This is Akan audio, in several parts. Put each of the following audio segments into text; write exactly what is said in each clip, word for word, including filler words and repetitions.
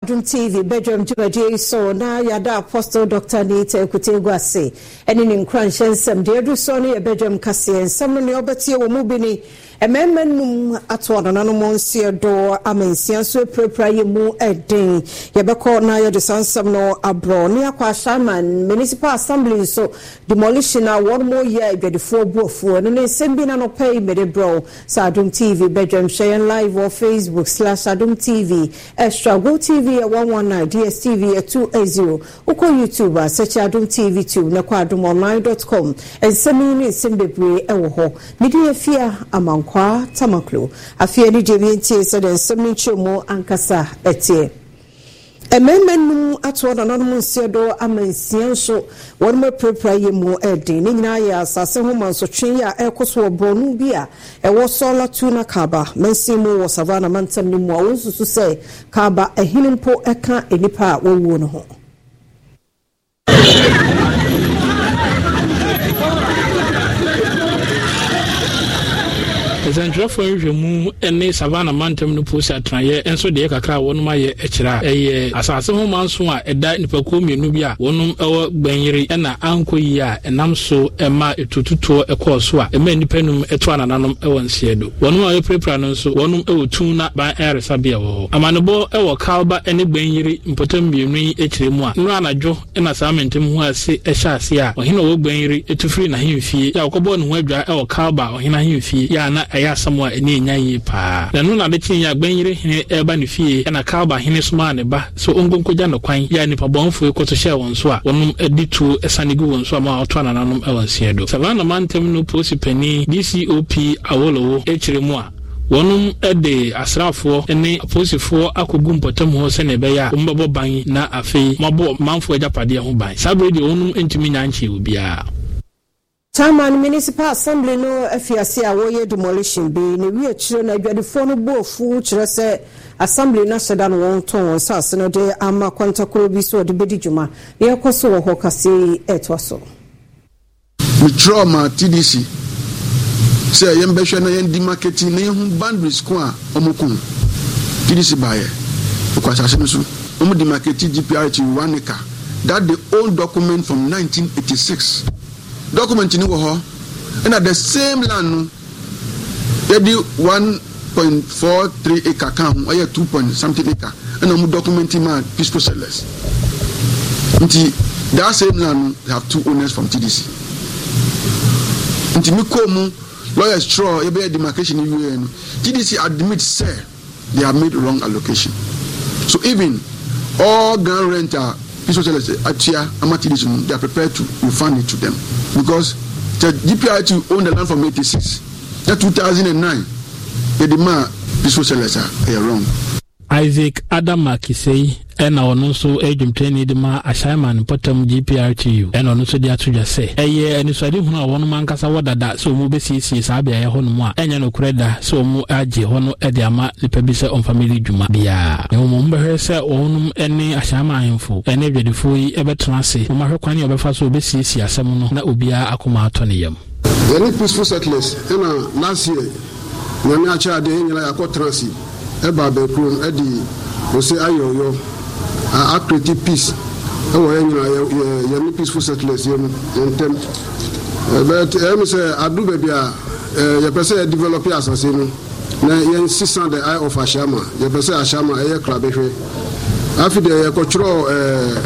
Adum T V bedroom jumadi so na yada Apostle Doctor Nita Kutegwase eni ni nkranhye nsem de edu so ne bedroom kase nsem ne obetie wo mu bi ni ememmenum ato anana mo nsie do amensia so prepare mu eden yebeko na yede sansem no abro ne akwa shaman municipal assembly so demolition a one more year edwedefo buofo no ne nsem bi na no pay mede bro sa Adum T V bedroom share live on Facebook slash Adum T V extra go T V at one one nine, D S T V at two eighty. Uko YouTube search Adum T V two na kwa adum online dot com and semi ni simbebre ewo ho midi afia amankwa tamaklo afia ni jebinti so den semi chomo ankasa etie ememmenum atwo na nanom nsiedo amansia so won mo prepare yemu edi ni nyina ya asase ho manso twen ya ekoso obronu bi a ewo sola tu na kaba mensimu wo savana mantam ni mu a wonsusu se kaba ehinimpo eka enipa wo wo no ho Central for mu ene savana mantam no post atraye enso de kakra wonum aye ekira eye asase ho manso a eda nipakuo mienu bi a wonum ewo gbanyiri ena ankoyi a enam so ema etututo ekoso a ema nipanum eto anananom ewo nsiedo wonum aye prepare no so wonum ewo tun na ban eresa bia wo amanebo ewo kalba ene gbanyiri mpotam mienu ekire mu a nru anadwo ena samentem ho ase ehya ase a ohina wo gbanyiri etufiri na hemfie ya okobo no ho adwa ewo kalba ohina hemfie ya na ya samwa eni nyanyi pa na no na de chin ya gbanyire hene eba ne fie na kalba hene soma ne ba so ongonkoja no kwan ya nipa bonfo ekoto hye won so a wonum editu esanegu won so ma oto anananom ewansie do savana mantem no posi pani D C O P awolowo ekire mu a wonum ede asrafo ene aposifo akogu mpotam ho se ne be ya mbabo ban na afei mabo manfo ajapade ho ban sabre de wonum entimi nyanchi obia Chairman Municipal Assembly no afiase a woye demolition bi ne wi akire na adwadefo no bofu kire se assembly na seda no won ton sase no de ama kwantakoro bi so de bedi djuma ne yakoso wo hokase etwaso we trauma T D C say yem behwe na yen di marketing ne hu boundaries ko a omukun T D C baye ko asase no so omu di marketing G P R T one acre that the old document from nineteen eighty-six document in Woho, and at the same land, they do one point four three acre count, or two point something acre, and I'm documenting my peaceful settlers. Until that same land have two owners from T D C. Until Mikomu, lawyers straw, a better demarcation in U N, T D C admits, sir, they have made wrong allocation. So even all ground renter, peaceful settlers, Atia, Amatidism, they are prepared to refund it to them. Because the G P R T owned the land from eighty-six. That two thousand nine, the demand peaceful sellers are wrong. Isaac Adamakisei ena ono so edwumtani de ma ashaiman potam G P R T U ena ono so de atodwa se eye anisade hu na wono mankasa wodada so mu besiesie saa bia ye hono mu a enya no kureda so mu age hono e de ama nipa bi se on family dwuma bia e mo mbehwe se onum ene ashaiman ahemfo ene dwedefo yi ebetena se mo mahwe kwan ye obefa so besiesie asem no na obia akoma ato ne yam any peaceful settlers ena last year nyame acha de nyela yakotransi eba be kron edi o se ayoyo a create peace e wo nyina ye ye peaceful settlers ye ntem but em say adu be bia ye pese develop asase no na ye six hundred the eye of Ashama ye pese Ashama e ye klabehwe afi de ye control eh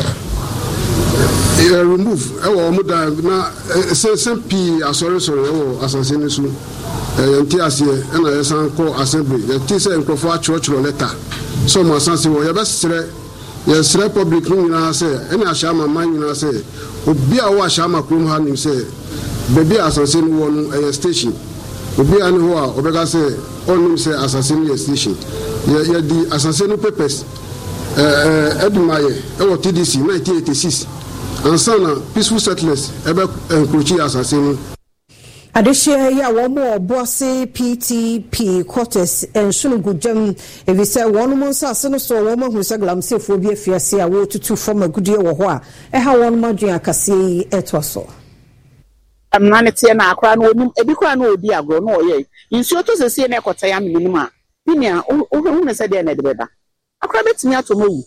remove e wo mu da na se se pi asore sore e wo asase ni so yenti ase na yesan ko assembly yenti se nkrofo achrochro letter so mo asanse wo ye besere ye sere public nyina se ena Ashama man nyina se obi a wo Ashama krom ha nim se bebi asanse no wo no e station obi an ho a obega se onim se asanse no station ye ye di asanse no papers eh edumaye e wo T D C nineteen eighty-six ansana peaceful settlers ebe encroach asanse no Adeshe ya womo oboase P T P quarters enshunu gujam evise wonu monsa aseno so womo hu saglam sefo bi afiase a wo tutu from agudie wo ho a e ha wonu madwen akase etwaso amnane tie na akra no onum ebi kwa no odi agro no oye insuo to sese na ekota ya minimum a binia wo hu ne se de na de beba akra betimi atomo wu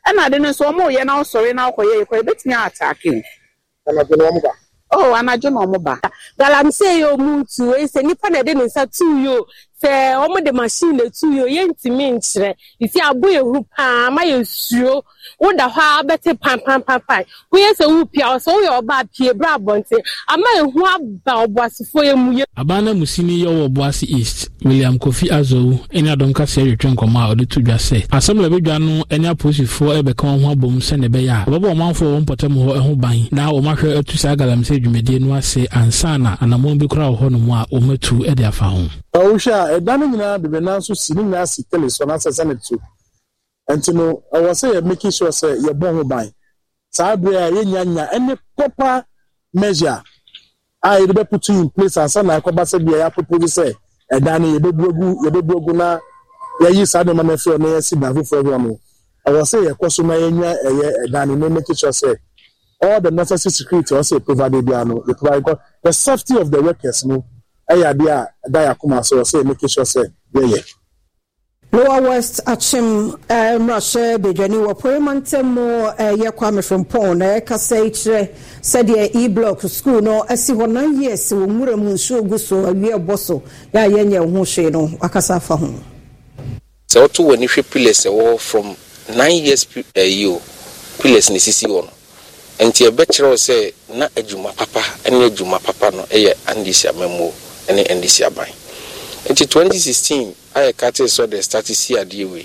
ɛna de no so omo ye na osori na okoye ekwa betimi atake ana de no ba oh anajo no mo ba galamse yo muntu e se nipa na de ne nsa tu yo se omo de machine tu yo ye ntimi nkyere isi abo ehu pa ma ye suo wo da hwa bete pam pam pam pam wo ye se wo pia so wo ye oba pie bra bonte ama ehu aba oboasefo ye mu ye abana musini ye wo Obuasi East William Kofi Azowu eni adom ka se retwe nkoma a ode to dwa se assemble bedwa no eni aposifo e be kan ho abom se ne be ya obo omanfo wo mpotem ho ehu ban na wo mahwe atu sa galamse dwumedie no ase ansana anamon bi kra ho no mu a o matu e de afa ho Ausha edane nyina bebe na so sini na si teleso na sese ne tu entino I was say making sure say ye bon ho ban sa bria ye nyanya any proper measure I be put in place and sana akoba se bia ya propose say edane ye bebuagu ye bebuagu na ye yi sa de ma na fe na ye si ba fofo bia mo I was say ye koso na ye nya eye edane no make sure say all the necessary security also provided bia no the provide the safety of the workers no aya dia da yakuma so say make sure say yeah Lower West Achim um Russia Bejani wo poemantemo ye kwame from pon e kasa ichre said ye e block school no asi ho nine years wo mura mu nso guso awie boso ya yenye ho hwe no akasa fa ho so to woni hwe pillars e wo from nine years uh, you pillars ni sisi wo no enti e be kire say na adwuma papa ene adwuma papa no e ye andisia memo ene andisia ban enti twenty sixteen I cut it so the status here we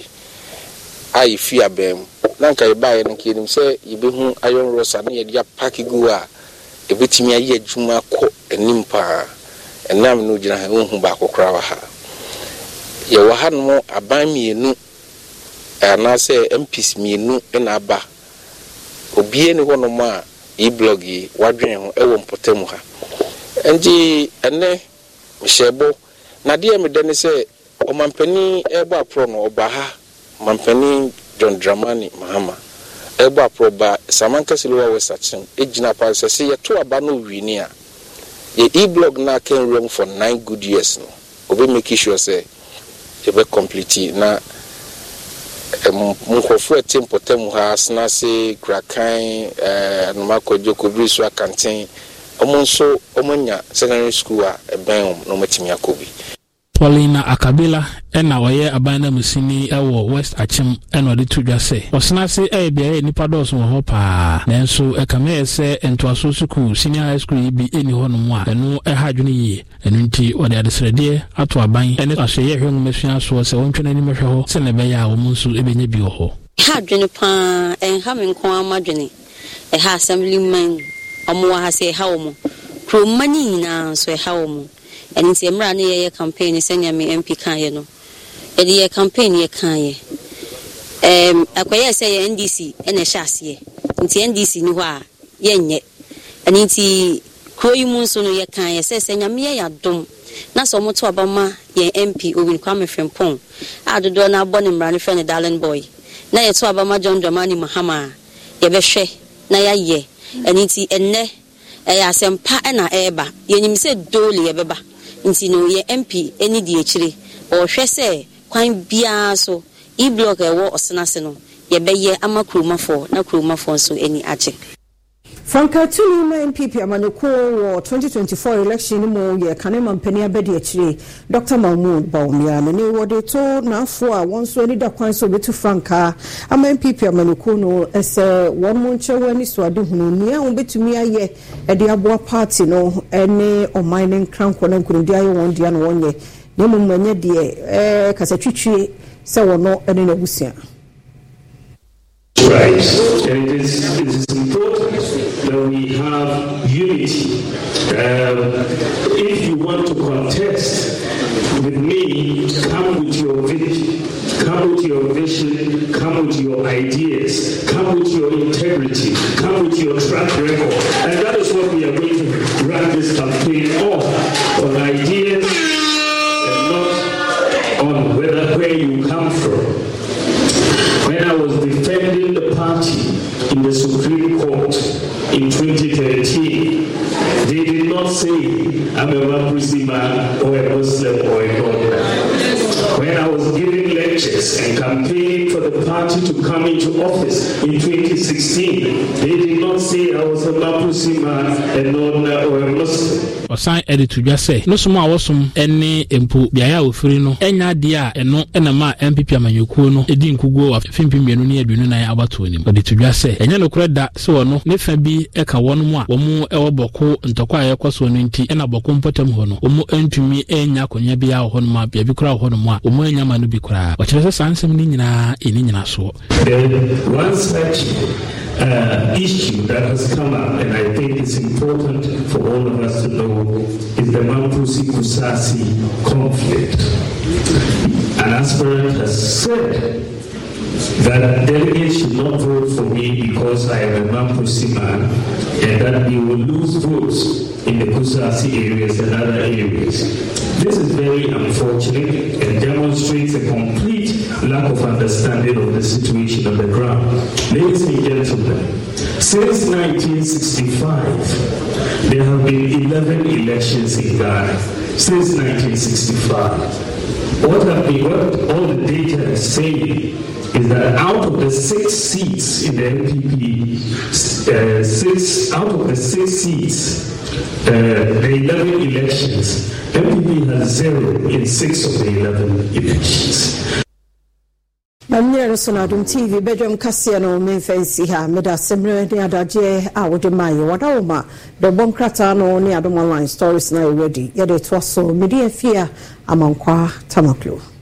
I fear them. Nanka you buy and kill him say you be whom iron rosa near your packy go a bit me a year juma co and nimpa and nam no jina who back or cravaha. You were had more a buy me no and I say M Ps me no and abba. Obi any one of my e bloggy, wadrin, ewan potemuha. And the and ne Michelle Nadia me then say o mampani eba pro no obaha mampani John Dramani Mahama eba pro ba Samanka Silwa Westachim ejina pa se ye to aba no wini a ye e-blog na can run for nine good years no obi make sure say e be complete na mukofo etim potem ha asna se krakan eh no makojo kobri so akanten omonso omonya secondary school a eben no matimi akobi Paulina Akabila ena waye abana musini ewo West Achim ena de tudwa se osna se e bia nipa dos wo ho pa nanso e kame se entoaso school senior high school bi eni ho no mu a eno e hadwene yi eno nti ode adesrede ato aban ene ahye hwe ngumesua so se wontwena ni mehwe ho se ne be ya wo munso e benye bi ho hadwene pa en ha me nko amadwene e ha assemblyman omo ha se ha wo mu kromani na so e ha wo mu and it's a brand new campaign, send me M P Kayano. A year campaign, ye Kaye. Um, I say N D C and a chassis. It's N D C, Nua, yen yet. And it's Croy Monsono ye Kaye says, and Yamia dom. Naso Moto Abama, ye M P, who will come from Pong. I do not born and run friend a darling boy. Na ye to Abama John Dramani Mahama, ye beshe, na ye, and it's a ne. I am pa and a eba, ye said dole ye beba. Nti no ye M P eni di echire o hwe se kwan bia so e block e wo osenase no ye beye amakromafo na kromafo so eni ache Franka Tulu na M P P amanoko wo twenty twenty-four election mo ye kanema mpani abedi echire Doctor Mahmoud Bawumia ne wo de to na afo a won so ni da kwan so betu Franka ama M P P amanoko no ese won mo nche wani so ade hunu nia won betumi aye e de aboa party no ene o mining cranko na nkurudi aye won dia no wonye ne mo manye de eh kasa twitwie se wono ene na busia. Right, and it is, it is important that we have unity. Um, if you want to contest with me, come with your vision, come with your vision, come with your ideas, come with your integrity, come with your track record. And that is what we are going to run this campaign off, on ideas and not on whether where you come from. When I was defending the party in the Supreme Court in twenty thirteen, they did not say I'm a Mapusi man or a Muslim or a God man. When I was giving lectures lectures and campaigning for the party to come into office in twenty sixteen. They did not say I was a Mapusi man and not or a Muslim. Osan edit to just say no some awesome any empu biaya ofiri no enya dia eno enama M P P amanyokuo no edi nkugo afimpi mienu ne aduonu nan abato nim edit to just say enya no kreda se wono ne fa bi eka wono mu a wo mu ewo boko ntokwa ayekwaso no nti ena boko mpotam ho no wo mu entumi enya konya bia ho no ma bia bi kura ho no mu a wo mu enya ma no bi kura o kire se sansem ni nyina eni nyina so one such uh, issue that has come up, and I think it's important for all of us to know, is the Mapusi Kusasi conflict. An aspirant has said that delegates should not vote for me because I am a Mapusi man, and that we will lose votes in the Kusasi areas and other areas. This is very unfortunate and demonstrates a complete lack of understanding of the situation on the ground. Ladies and gentlemen, since nineteen sixty-five, there have been eleven elections in Ghana. Since nineteen sixty-five. What, have been, what all the data is saying is that out of the six seats in the M P P, uh, six out of the six seats, uh, the eleven elections, M P P has zero in six of the eleven elections. Mamnyero sonadum T V bedroom kasiano menfensi ha meda semre ni adaje a wode mai wada oma the bonkrata no ni adom online stories na ready yede twaso media fia amankwa tamaklo.